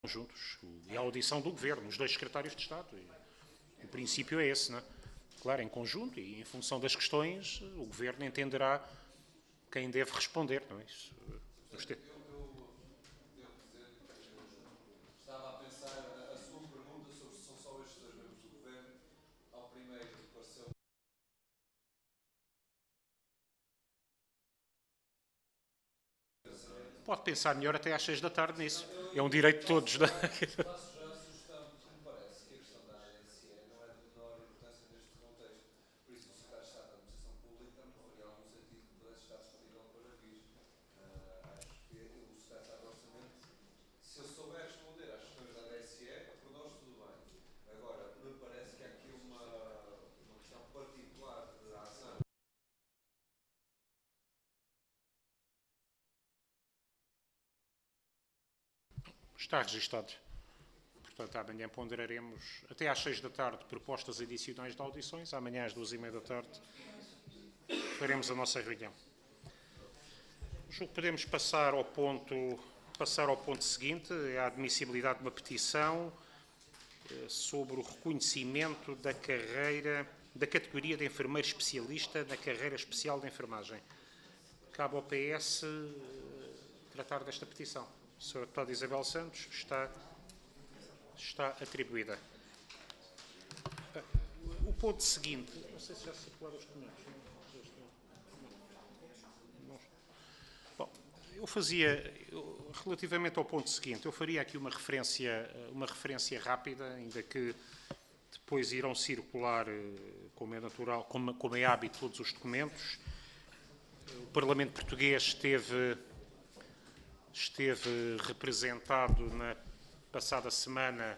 conjuntos. E a audição do Governo, os dois secretários de Estado. E o princípio é esse, não é? Claro, em conjunto e em função das questões, o Governo entenderá quem deve responder, não é? Isso, estava a pensar a sua pergunta sobre se são só estes dois membros do governo. Ao primeiro pareceu. pode pensar melhor até às 6 da tarde nisso. É um direito de todos. Não é? Faço já a sugestão, porque me parece que a questão da ANSE não é de menor importância neste contexto. Por isso, o Secretário de Estado da Administração Pública me faria algum sentido que pudesse estar disponível para vir. Acho que o Secretário do Orçamento, se eu souber responder às questões da ANSE, por nós tudo bem. Agora, me parece que há aqui uma questão particular de ação. Está registado. Portanto, amanhã ponderaremos, até às 6 da tarde, propostas adicionais de audições. Amanhã, às 2h30 da tarde, faremos a nossa reunião. Julgo que podemos passar ao ponto seguinte, é a admissibilidade de uma petição sobre o reconhecimento da categoria de enfermeiro especialista na carreira especial de enfermagem. Cabe ao PS tratar desta petição. A Sra. Deputada Isabel Santos está atribuída. O ponto seguinte, não sei se já circularam os documentos. Bom, relativamente ao ponto seguinte, eu faria aqui uma referência rápida, ainda que depois irão circular, como é natural, como é hábito, todos os documentos. O Parlamento Português esteve representado na passada semana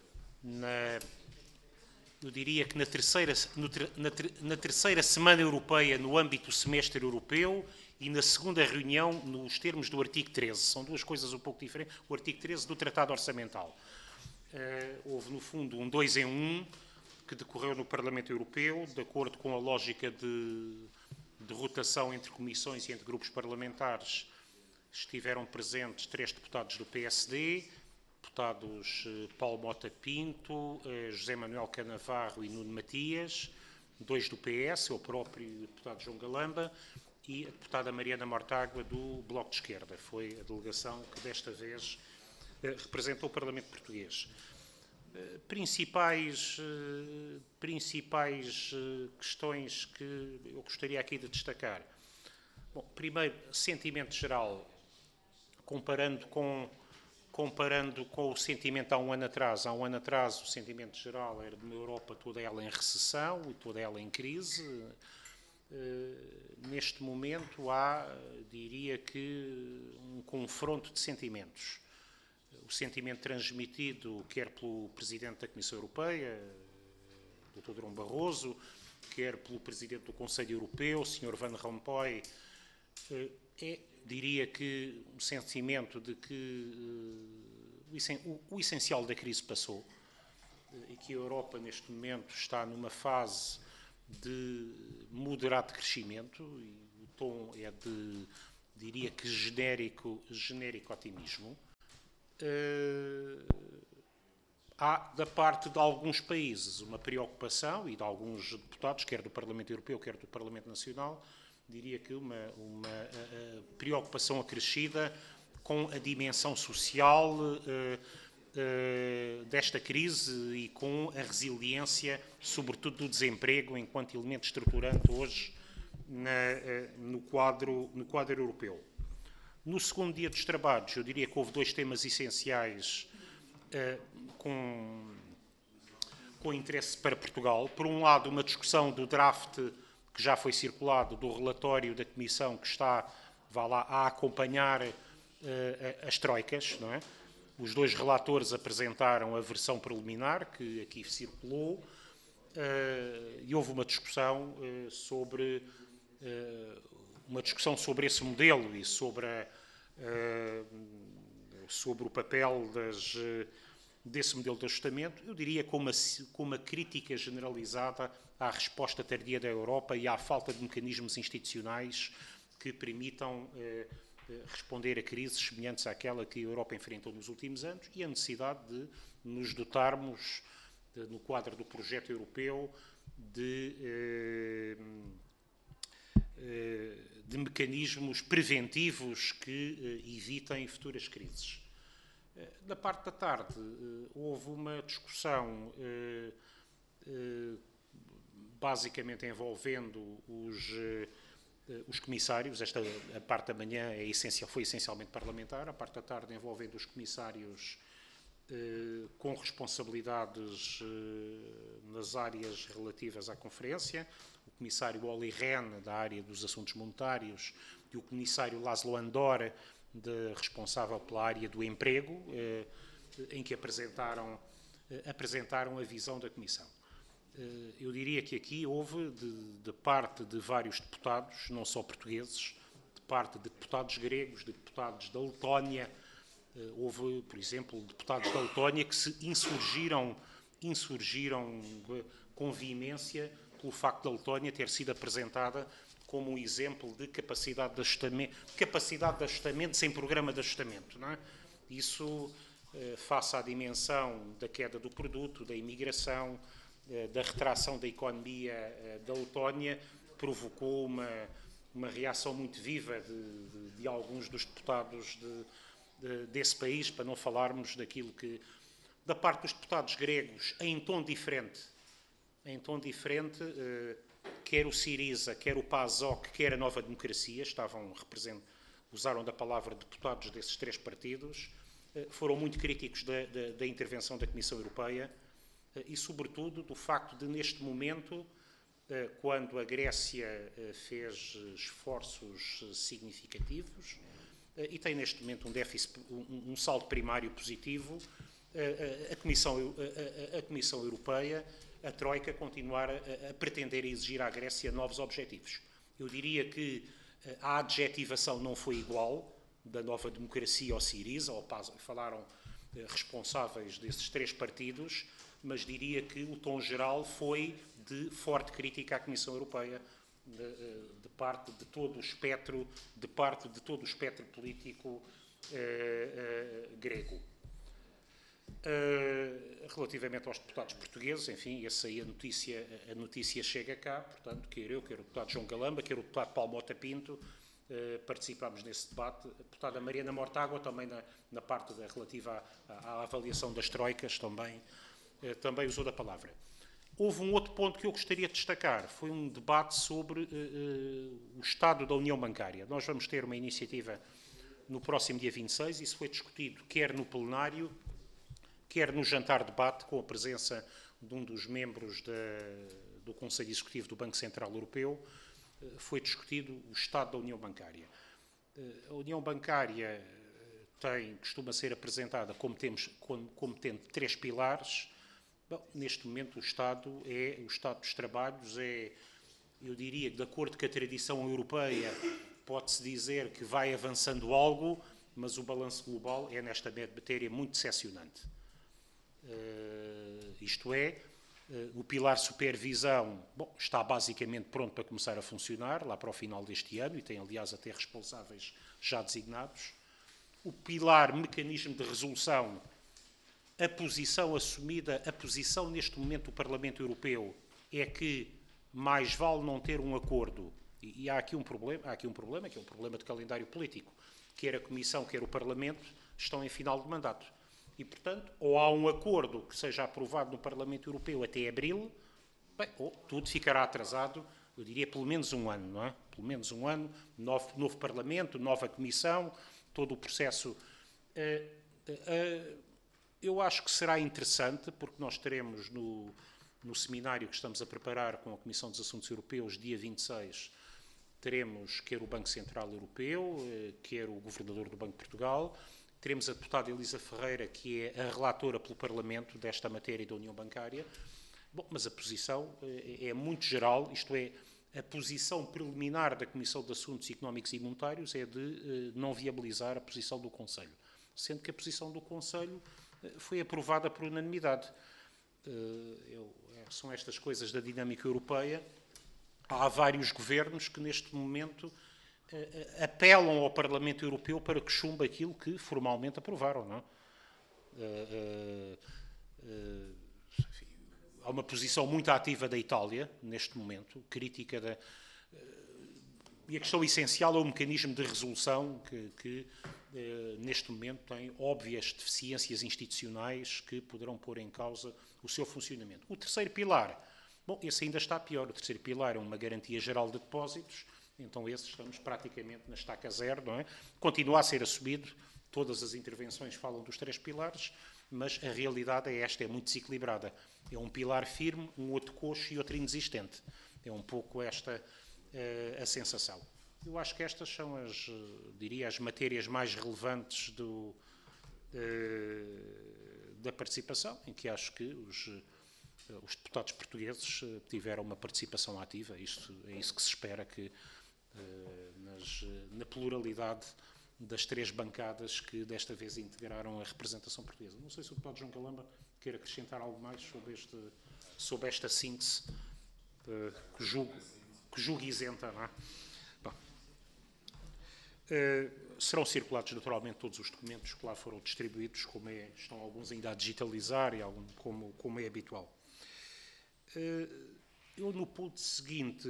eu diria que na terceira Semana Europeia no âmbito do semestre europeu e na segunda reunião nos termos do artigo 13. São duas coisas um pouco diferentes. O artigo 13 do Tratado Orçamental. Houve, no fundo, um 2 em 1 que decorreu no Parlamento Europeu, de acordo com a lógica de rotação entre comissões e entre grupos parlamentares. Estiveram presentes 3 deputados do PSD, deputados Paulo Mota Pinto, José Manuel Canavarro e Nuno Matias, 2 do PS, eu próprio e o deputado João Galamba, e a deputada Mariana Mortágua do Bloco de Esquerda. Foi a delegação que desta vez representou o Parlamento Português. Principais questões que eu gostaria aqui de destacar. Bom, primeiro, sentimento geral, comparando com o sentimento há um ano atrás. Há um ano atrás o sentimento geral era de uma Europa toda ela em recessão e toda ela em crise. Neste momento há, diria que, um confronto de sentimentos. O sentimento transmitido quer pelo Presidente da Comissão Europeia, Dr. Durão Barroso, quer pelo Presidente do Conselho Europeu, Sr. Van Rompuy, diria que um sentimento de que o essencial da crise passou e que a Europa neste momento está numa fase de moderado crescimento e o tom é de, diria que, genérico otimismo. Há, da parte de alguns países, uma preocupação, e de alguns deputados, quer do Parlamento Europeu, quer do Parlamento Nacional, diria que uma preocupação acrescida com a dimensão social desta crise e com a resiliência, sobretudo do desemprego, enquanto elemento estruturante hoje no quadro europeu. No segundo dia dos trabalhos, eu diria que houve 2 temas essenciais com interesse para Portugal. Por um lado, uma discussão do draft que já foi circulado, do relatório da Comissão que está, a acompanhar as troicas, não é? Os 2 relatores apresentaram a versão preliminar, que aqui circulou, e houve uma discussão sobre esse modelo e sobre o papel desse modelo de ajustamento, eu diria com uma crítica generalizada à resposta tardia da Europa e à falta de mecanismos institucionais que permitam responder a crises semelhantes àquela que a Europa enfrentou nos últimos anos e a necessidade de nos dotarmos, no quadro do projeto europeu, de mecanismos preventivos que evitem futuras crises. Na parte da tarde, houve uma discussão basicamente envolvendo os comissários. A parte da manhã foi essencialmente parlamentar, a parte da tarde envolvendo os comissários com responsabilidades nas áreas relativas à conferência, o comissário Olli Rehn, da área dos assuntos monetários, e o comissário Laszlo Andor, responsável pela área do emprego, em que apresentaram a visão da Comissão. Eu diria que aqui houve, de parte de vários deputados, não só portugueses, de parte de deputados gregos, de deputados da Letónia, houve, por exemplo, deputados da Letónia que se insurgiram com veemência pelo facto da Letónia ter sido apresentada como um exemplo de capacidade de ajustamento sem programa de ajustamento. Não é? Isso, face à dimensão da queda do produto, da imigração, da retração da economia da Letónia, provocou uma reação muito viva de alguns dos deputados desse país, para não falarmos daquilo que, da parte dos deputados gregos, em tom diferente, quer o Syriza, quer o PASOK, quer a Nova Democracia, usaram da palavra deputados desses três partidos, foram muito críticos da intervenção da Comissão Europeia e, sobretudo, do facto de, neste momento, quando a Grécia fez esforços significativos e tem, neste momento, um saldo primário positivo, a Comissão Europeia, a Troika, continuar a pretender exigir à Grécia novos objetivos. Eu diria que a adjetivação não foi igual, da Nova Democracia ao Syriza, falaram responsáveis desses três partidos, mas diria que o tom geral foi de forte crítica à Comissão Europeia, de parte de todo o espectro político grego. Relativamente aos deputados portugueses, enfim, essa aí a notícia chega cá, portanto, quer eu, quer o deputado João Galamba, quer o deputado Paulo Mota Pinto, participámos nesse debate. A deputada Mariana Mortágua, também na parte relativa à avaliação das troicas, também usou da palavra. Houve um outro ponto que eu gostaria de destacar, foi um debate sobre o estado da União Bancária. Nós vamos ter uma iniciativa no próximo dia 26, isso foi discutido quer no plenário, quer no jantar-debate, com a presença de um dos membros do Conselho Executivo do Banco Central Europeu, foi discutido o estado da União Bancária. A União Bancária costuma ser apresentada como tendo três pilares. Bom, neste momento o estado dos trabalhos eu diria que, de acordo com a tradição europeia, pode-se dizer que vai avançando algo, mas o balanço global é, nesta matéria, muito decepcionante. Isto é, o pilar supervisão está basicamente pronto para começar a funcionar, lá para o final deste ano, e tem, aliás, até responsáveis já designados. O pilar mecanismo de resolução, a posição assumida, neste momento do Parlamento Europeu é que mais vale não ter um acordo, e há aqui um problema, que é um problema de calendário político. Quer a Comissão, quer o Parlamento estão em final de mandato. E, portanto, ou há um acordo que seja aprovado no Parlamento Europeu até abril, ou tudo ficará atrasado, eu diria pelo menos um ano, não é? Pelo menos um ano, novo Parlamento, nova Comissão, todo o processo. Eu acho que será interessante, porque nós teremos no seminário que estamos a preparar com a Comissão dos Assuntos Europeus, dia 26, teremos quer o Banco Central Europeu, quer o Governador do Banco de Portugal. Teremos a deputada Elisa Ferreira, que é a relatora pelo Parlamento desta matéria da União Bancária. Bom, mas a posição é muito geral, isto é, a posição preliminar da Comissão de Assuntos Económicos e Monetários é de não viabilizar a posição do Conselho, sendo que a posição do Conselho foi aprovada por unanimidade. São estas coisas da dinâmica europeia. Há vários governos que, neste momento, apelam ao Parlamento Europeu para que chumbe aquilo que formalmente aprovaram, não é? Enfim, há uma posição muito ativa da Itália, neste momento, crítica da... E a questão essencial é o mecanismo de resolução que neste momento, tem óbvias deficiências institucionais que poderão pôr em causa o seu funcionamento. O terceiro pilar, bom, esse ainda está pior. O terceiro pilar é uma garantia geral de depósitos, então esse estamos praticamente na estaca zero, não é? Continua a ser assumido, todas as intervenções falam dos três pilares, mas a realidade é esta, é muito desequilibrada. É um pilar firme, um outro coxo e outro inexistente. É um pouco esta a sensação. Eu acho que estas são diria, as matérias mais relevantes da participação, em que acho que os deputados portugueses tiveram uma participação ativa. É isso que se espera, que na pluralidade das três bancadas que desta vez integraram a representação portuguesa. Não sei se o deputado João Galamba quer acrescentar algo mais sobre esta síntese que julgo isenta, não é? Bom, serão circulados naturalmente todos os documentos que lá foram distribuídos, estão alguns ainda a digitalizar, e como é habitual. Eu, no ponto seguinte,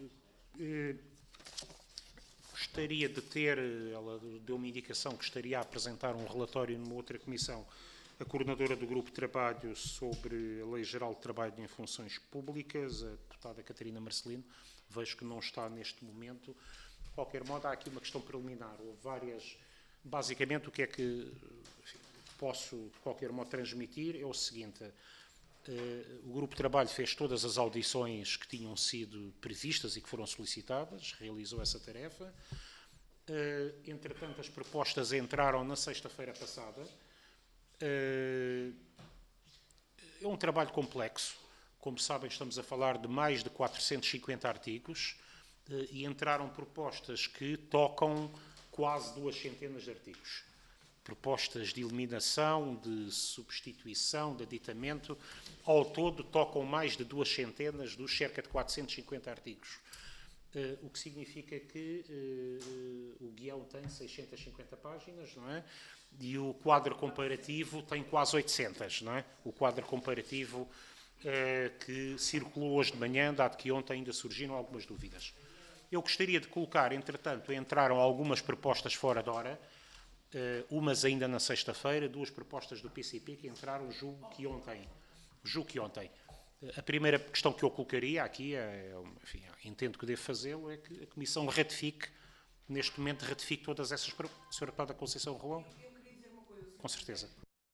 gostaria de ter, ela deu-me indicação que estaria a apresentar um relatório numa outra comissão, a coordenadora do Grupo de Trabalho sobre a Lei Geral de Trabalho em Funções Públicas, a deputada Catarina Marcelino. Vejo que não está neste momento. De qualquer modo, há aqui uma questão preliminar. Houve várias... Basicamente, o que é que enfim, posso, de qualquer modo, transmitir é o seguinte. O Grupo de Trabalho fez todas as audições que tinham sido previstas e que foram solicitadas, realizou essa tarefa. Entretanto, as propostas entraram na sexta-feira passada. É um trabalho complexo. Como sabem, estamos a falar de mais de 450 artigos e entraram propostas que tocam quase 200 de artigos. Propostas de eliminação, de substituição, de aditamento. Ao todo, tocam mais de 200 dos cerca de 450 artigos. O que significa que o guião tem 650 páginas, não é? E o quadro comparativo tem quase 800, não é? O quadro comparativo que circulou hoje de manhã, dado que ontem ainda surgiram algumas dúvidas. Eu gostaria de colocar, entretanto, entraram algumas propostas fora de hora, umas ainda na sexta-feira, duas propostas do PCP que entraram, julgo que ontem. A primeira questão que eu colocaria aqui, enfim, entendo que devo fazê-lo, é que a Comissão neste momento, ratifique todas essas propostas. Sra. Deputada Conceição Rolão? Eu queria dizer uma coisa. Com certeza.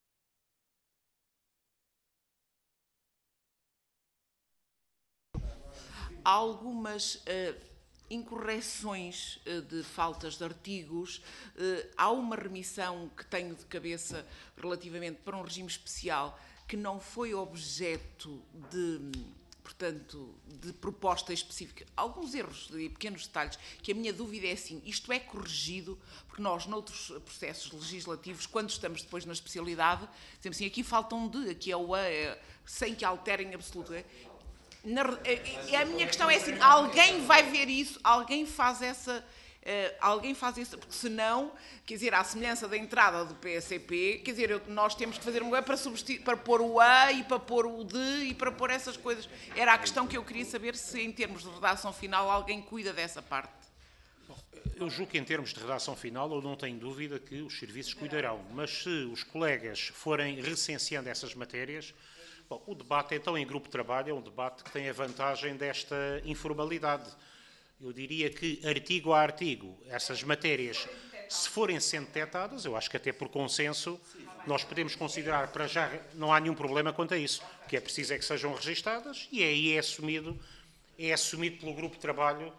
Há algumas incorreções de faltas de artigos. Há uma remissão que tenho de cabeça relativamente para um regime especial que não foi objeto portanto, de proposta específica. Alguns erros e pequenos detalhes que a minha dúvida é assim, isto é corrigido, porque nós, noutros processos legislativos, quando estamos depois na especialidade, dizemos assim, aqui faltam aqui é o A, sem que alterem absoluto. A minha questão é assim, alguém vai ver isso, alguém faz isso, porque senão, quer dizer, à semelhança da entrada do PSCP, quer dizer, nós temos que fazer um web para pôr o A e para pôr o D e para pôr essas coisas. Era a questão que eu queria saber se, em termos de redação final, alguém cuida dessa parte. Eu julgo que, em termos de redação final, eu não tenho dúvida que os serviços cuidarão, mas se os colegas forem recenseando essas matérias, bom, o debate, então, em grupo de trabalho, é um debate que tem a vantagem desta informalidade. Eu diria que, artigo a artigo, essas matérias, se forem sendo detectadas, eu acho que até por consenso, nós podemos considerar, para já, não há nenhum problema quanto a isso. O que é preciso é que sejam registadas e aí é assumido pelo grupo de trabalho.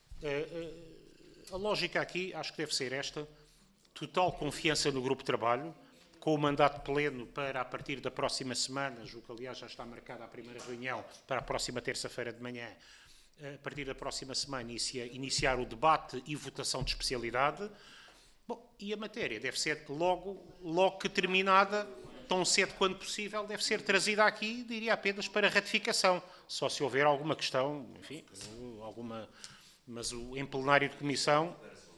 A lógica aqui, acho que deve ser esta, total confiança no grupo de trabalho, com o mandato pleno para, a partir da próxima semana, julgo que, aliás, já está marcada a primeira reunião para a próxima terça-feira de manhã, a partir da próxima semana, iniciar o debate e votação de especialidade. Bom, e a matéria deve ser logo que terminada, tão cedo quanto possível, deve ser trazida aqui, diria apenas para ratificação. Só se houver alguma questão, enfim, mas em plenário de comissão,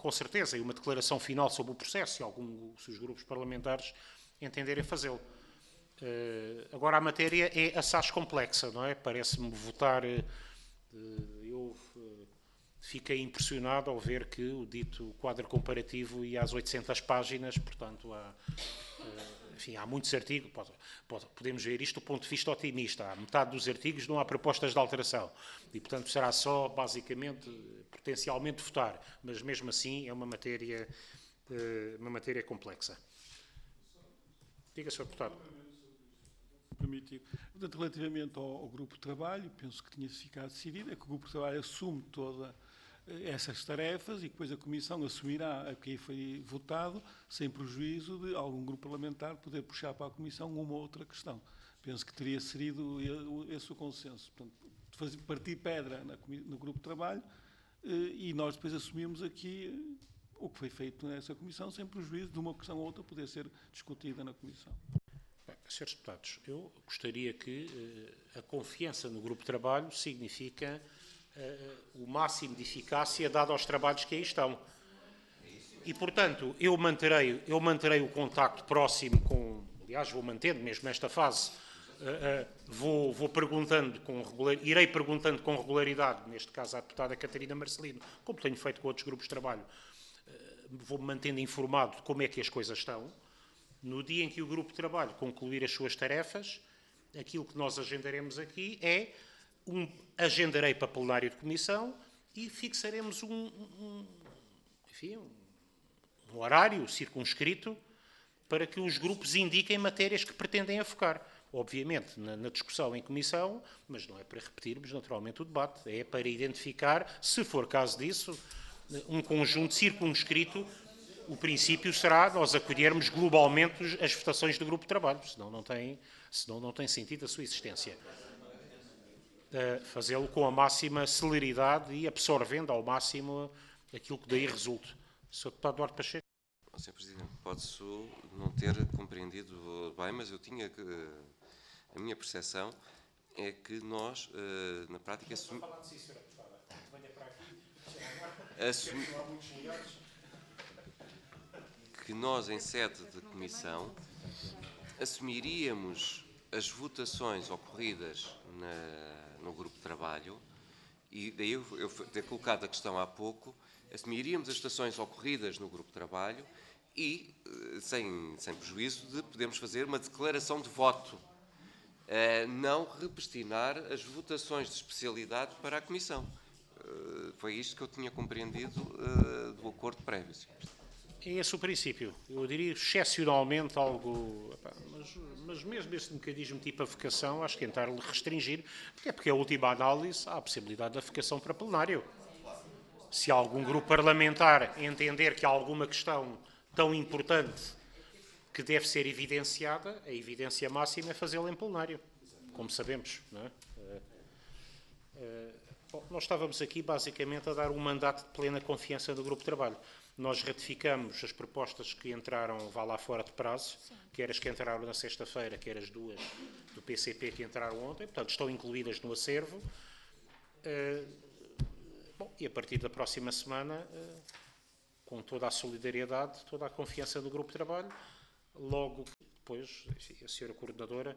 com certeza, e uma declaração final sobre o processo, se os grupos parlamentares entenderem fazê-lo. Agora, a matéria é assaz complexa, não é? Parece-me votar... eu fiquei impressionado ao ver que o dito quadro comparativo ia às 800 páginas, portanto, enfim, há muitos artigos, podemos ver isto do ponto de vista otimista, há metade dos artigos não há propostas de alteração, e, portanto, será só, basicamente, potencialmente votar, mas, mesmo assim, é uma matéria complexa. Diga, Sr. Deputado. Permitir. Portanto, relativamente ao grupo de trabalho, penso que tinha ficado decidido, é que o grupo de trabalho assume todas essas tarefas e depois a Comissão assumirá a que foi votado, sem prejuízo de algum grupo parlamentar poder puxar para a Comissão uma ou outra questão. Penso que teria sido esse o consenso. Portanto, partir pedra no grupo de trabalho e nós depois assumirmos aqui o que foi feito nessa Comissão, sem prejuízo de uma questão ou outra poder ser discutida na Comissão. Senhores deputados, eu gostaria que a confiança no grupo de trabalho significa o máximo de eficácia dado aos trabalhos que aí estão. E, portanto, eu manterei o contacto próximo aliás, vou mantendo mesmo nesta fase, vou perguntando irei perguntando com regularidade, neste caso à deputada Catarina Marcelino, como tenho feito com outros grupos de trabalho, vou-me mantendo informado de como é que as coisas estão. No dia em que o grupo de trabalho concluir as suas tarefas, aquilo que nós agendaremos aqui agendarei para plenário de comissão e fixaremos um horário circunscrito para que os grupos indiquem matérias que pretendem afocar. Obviamente, na discussão em comissão, mas não é para repetirmos naturalmente o debate, é para identificar, se for caso disso, um conjunto circunscrito. O princípio será nós acolhermos globalmente as votações do grupo de trabalho, senão não tem sentido a sua existência. Fazê-lo com a máxima celeridade e absorvendo ao máximo aquilo que daí resulte. Sr. Deputado Duarte Pacheco. Sr. Presidente, pode-se não ter compreendido bem, mas eu tinha que... A minha percepção é que nós, na prática... que nós, em sede de comissão, assumiríamos as votações ocorridas no grupo de trabalho, e daí eu ter colocado a questão há pouco, assumiríamos as votações ocorridas no grupo de trabalho e, sem prejuízo, de podermos fazer uma declaração de voto, não repestinar as votações de especialidade para a comissão. Foi isto que eu tinha compreendido do acordo prévio, Sr. Presidente. É esse o princípio. Eu diria excepcionalmente algo... Mas mesmo esse mecanismo tipo avocação, acho que tentar restringir, porque a última análise há a possibilidade de avocação para plenário. Se algum grupo parlamentar entender que há alguma questão tão importante que deve ser evidenciada, a evidência máxima é fazê-la em plenário, como sabemos, não é? Nós estávamos aqui basicamente a dar um mandato de plena confiança do grupo de trabalho. Nós ratificamos as propostas que entraram, vá lá fora de prazo, quer as que entraram na sexta-feira, quer as duas do PCP que entraram ontem, portanto estão incluídas no acervo. E a partir da próxima semana, com toda a solidariedade, toda a confiança do grupo de trabalho, logo depois, a senhora coordenadora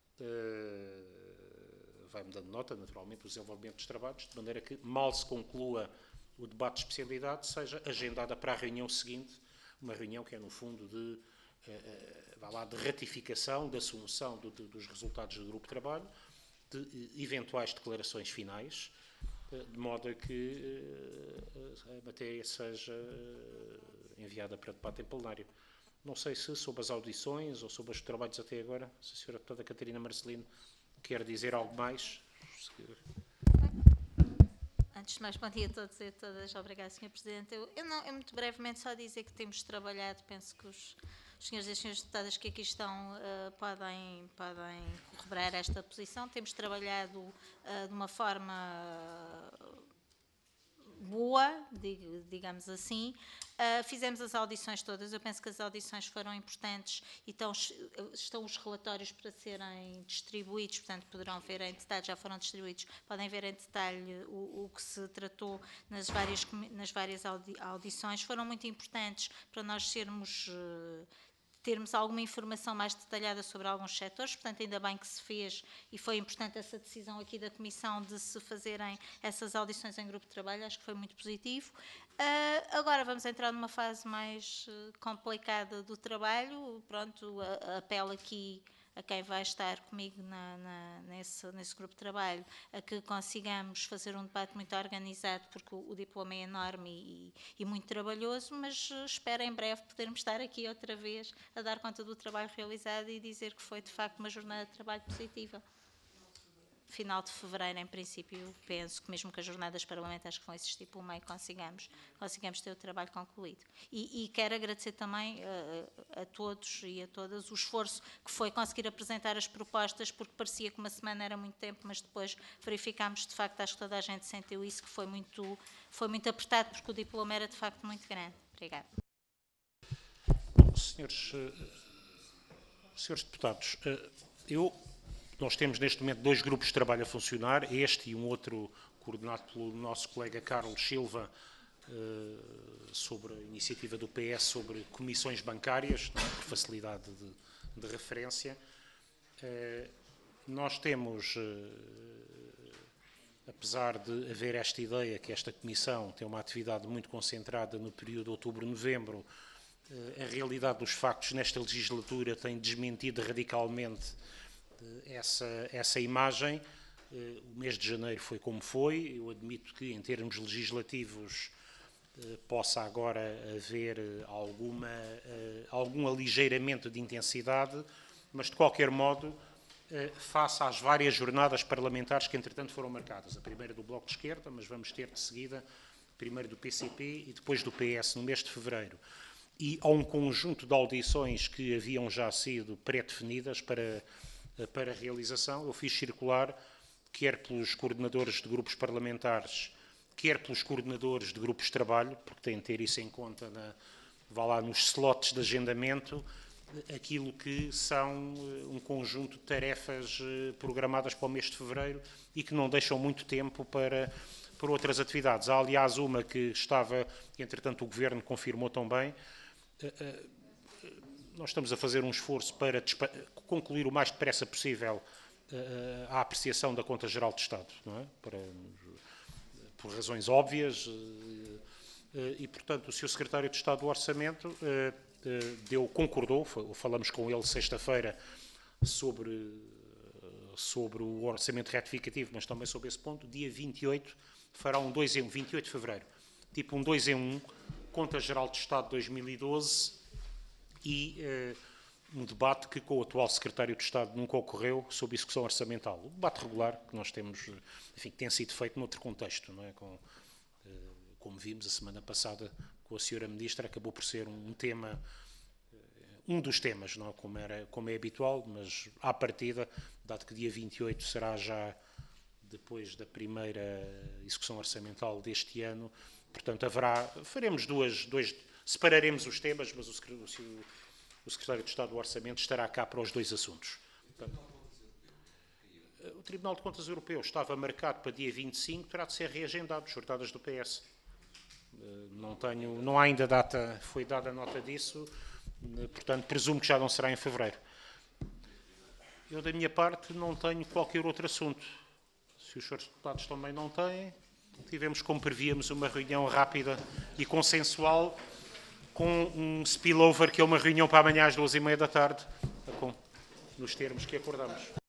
vai-me dando nota, naturalmente, do desenvolvimento dos trabalhos, de maneira que, mal se conclua o debate de especialidade, seja agendada para a reunião seguinte, uma reunião que é, no fundo, de ratificação, de assunção dos resultados do grupo de trabalho, de eventuais declarações finais, de modo a que a matéria seja enviada para debate em plenário. Não sei se, sob as audições ou sob os trabalhos até agora, se a senhora deputada Catarina Marcelino quer dizer algo mais. Antes de mais, bom dia a todos e a todas. Obrigada, Sr. Presidente. Eu muito brevemente só dizer que temos trabalhado, penso que os senhores e senhores deputadas que aqui estão podem corroborar esta posição. Temos trabalhado de uma forma boa, digamos assim. Fizemos as audições todas, eu penso que as audições foram importantes e estão os relatórios para serem distribuídos, portanto poderão ver em detalhe, já foram distribuídos, podem ver em detalhe o que se tratou nas várias audições, foram muito importantes para nós termos alguma informação mais detalhada sobre alguns setores, portanto ainda bem que se fez e foi importante essa decisão aqui da Comissão de se fazerem essas audições em grupo de trabalho, acho que foi muito positivo. Agora vamos entrar numa fase mais complicada do trabalho, pronto, apelo aqui a quem vai estar comigo nesse grupo de trabalho, a que consigamos fazer um debate muito organizado, porque o diploma é enorme e muito trabalhoso, mas espero em breve podermos estar aqui outra vez a dar conta do trabalho realizado e dizer que foi de facto uma jornada de trabalho positiva. Final de fevereiro, em princípio, penso que mesmo que as jornadas parlamentares que vão existir pelo meio consigamos ter o trabalho concluído. E quero agradecer também a todos e a todas o esforço que foi conseguir apresentar as propostas, porque parecia que uma semana era muito tempo, mas depois verificámos, de facto, acho que toda a gente sentiu isso, que foi muito apertado, porque o diploma era, de facto, muito grande. Obrigada. Senhores deputados, nós temos neste momento 2 grupos de trabalho a funcionar, este e um outro coordenado pelo nosso colega Carlos Silva, sobre a iniciativa do PS sobre comissões bancárias, por facilidade de referência. Nós temos, apesar de haver esta ideia que esta comissão tem uma atividade muito concentrada no período de outubro-novembro, a realidade dos factos nesta legislatura tem desmentido radicalmente essa imagem. O mês de janeiro foi como foi. Eu admito que, em termos legislativos, possa agora haver algum aligeiramento de intensidade, mas, de qualquer modo, face às várias jornadas parlamentares que, entretanto, foram marcadas. A primeira do Bloco de Esquerda, mas vamos ter, de seguida, primeiro do PCP e depois do PS, no mês de fevereiro. E há um conjunto de audições que haviam já sido pré-definidas para a realização. Eu fiz circular, quer pelos coordenadores de grupos parlamentares, quer pelos coordenadores de grupos de trabalho, porque têm de ter isso em conta nos slots de agendamento, aquilo que são um conjunto de tarefas programadas para o mês de fevereiro e que não deixam muito tempo para outras atividades. Há, aliás, uma que estava, entretanto o Governo confirmou também. Nós estamos a fazer um esforço para concluir o mais depressa possível a apreciação da Conta Geral de Estado, não é? Por razões óbvias, e, portanto, o Sr. Secretário de Estado do Orçamento concordou, falamos com ele sexta-feira sobre o orçamento retificativo, mas também sobre esse ponto. Dia 28 fará um 2 em 1, 28 de fevereiro, tipo um 2 em 1, Conta Geral de Estado de 2012 e um debate que com o atual Secretário de Estado nunca ocorreu sobre execução orçamental. O debate regular que nós temos, enfim, que tem sido feito noutro contexto, não é? Como vimos a semana passada com a Sra. Ministra, acabou por ser um tema, um dos temas, não é? Como é habitual, mas à partida, dado que dia 28 será já depois da primeira execução orçamental deste ano, portanto, faremos separaremos os temas, mas o Secretário de Estado do Orçamento estará cá para os 2 assuntos. Portanto, o Tribunal de Contas Europeu estava marcado para dia 25, terá de ser reagendado, jornadas do PS. Não há ainda data, foi dada nota disso, portanto, presumo que já não será em fevereiro. Eu, da minha parte, não tenho qualquer outro assunto. Se os senhores deputados também não têm, tivemos, como prevíamos, uma reunião rápida e consensual, com um spillover, que é uma reunião para amanhã às 14h30 da tarde, nos termos que acordamos.